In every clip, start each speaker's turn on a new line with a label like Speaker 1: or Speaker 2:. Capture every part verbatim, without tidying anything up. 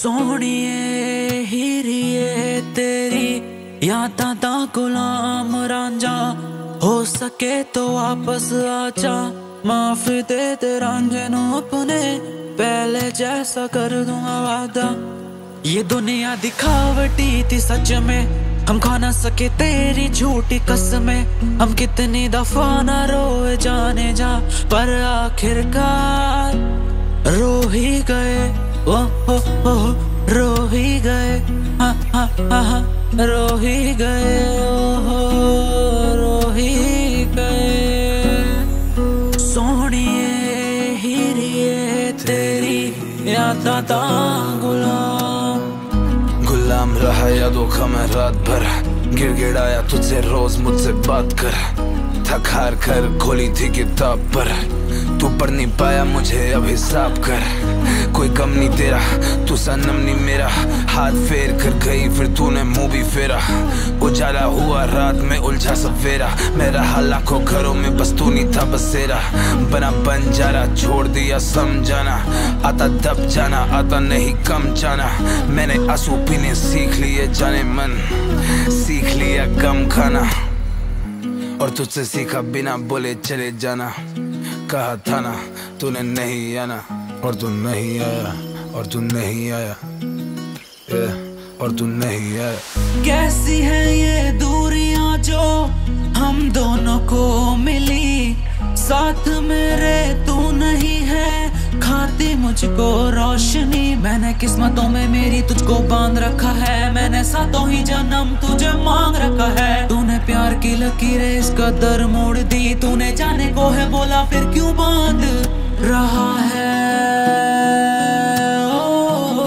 Speaker 1: सोहणिए हीरिए तेरी यादां दा गुलाम रांझा, हो सके तो वापस आजा। माफ दे दे रांझे नू अपने, पहले जैसा कर दूंगा वादा। ये दुनिया दिखावटी थी सच में, हम खा ना सके तेरी झूठी कसमें। हम कितनी दफा ना रोए जाने जा, पर आखिरकार रो ही गए। ओ हो हो रो ही गए, हा हा हा हा रो ही गए, ओ हो रो ही गए। सोहणिए हीरिए तेरी यादां दा गुलाम,
Speaker 2: गुलाम रहा यादों का मैं रात भर, गिड़गिड़ाया तुझसे रोज मुझसे बात कर। थक हार कर खोली थी किताब पर, तू पढ़ नहीं पाया मुझे अब हिसाब कर। कोई गम नहीं तेरा, तू सनम नहीं मेरा। हाथ फेर कर गई फिर तूने मुंह भी फेरा। उजाला हुआ रात में उलझा सवेरा, मेरा हाल लाखों घरों में बस तू नहीं था बसेरा। बना बंजारा छोड़ दिया समझाना, आता दब जाना आता नहीं कम जाना। मैंने आंसू पीने सीख लिए जाने मन, सीख लिया गम खाना। और तुझसे सीखा बिना बोले चले जाना। कहा था ना तूने नहीं आना, और तू नहीं आया, और तू नहीं आया, और तू नहीं आया।
Speaker 1: कैसी है ये दूरियां जो हम दोनों को मिली, साथ मेरे तू नहीं है, खाती मुझको रोशनी। मैंने किस्मतों में मेरी तुझको बांध रखा है, मैंने सातों ही जन्म तुझे मांग रखा है। तूने प्यार की लकीरें इस कदर मोड़ दी, तूने जाने को है बोला फिर क्यों बांध रहा है। ओ,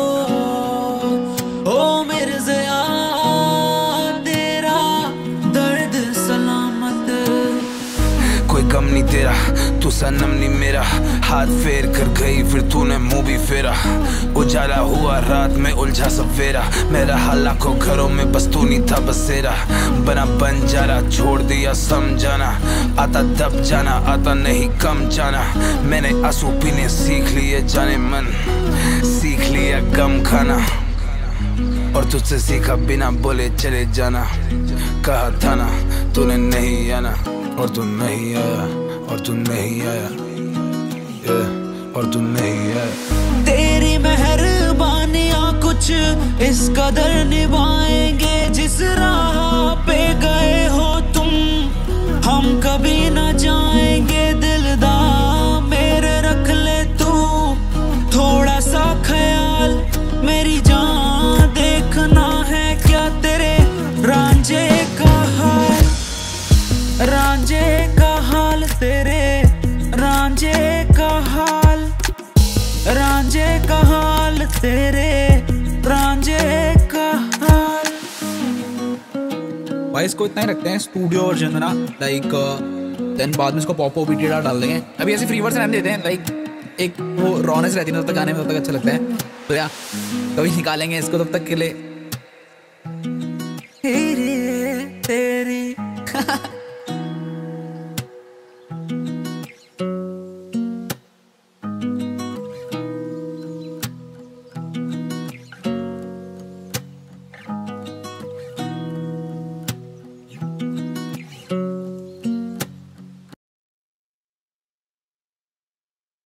Speaker 1: ओ, ओ मेरे ज़िया तेरा दर्द सलामत।
Speaker 2: कोई गम नहीं तेरा, तू सनम नहीं मेरा। हाथ फेर कर गई फिर तूने मुंह भी फेरा। उजाला हुआ रात में उलझा सवेरा, मेरा हाल लाखों घरों में बस तू नहीं था बसेरा। बना बंजारा छोड़ दिया समझाना, आता दब जाना आता नहीं कम जाना। मैंने आंसू पीने सीख लिए जाने मन, सीख लिया गम खाना। और तुझसे सीखा बिना बोले चले जाना। कहा था ना तूने नहीं आना, और तू नहीं आया, और तू नहीं आया, और तू नहीं आया।
Speaker 1: तेरी मेहरबानियां कुछ इस कदर निभाएंगे, जिस राह पे गए हो तुम हम कभी ना जाएंगे। दिलदार मेरे रख ले तू थोड़ा सा ख्याल, मेरी जान देखना है क्या तेरे रांझे का हाल। रांझे का हाल तेरे रांझे का हाल, रांझे का हाल तेरे रांझे का हाल।
Speaker 3: भाई इसको इतना ही रखते हैं स्टूडियो वर्जन में ना, लाइक देन बाद में इसको पॉप ओ बीटी डाल देंगे। अभी ऐसे फ्री वर्जन रहने देते हैं, लाइक एक वो रॉनेस रहती है तब तक गाने में, तब तक अच्छा लगता है। तो यार कभी निकालेंगे इसको, तब तक के लिए
Speaker 1: तेरी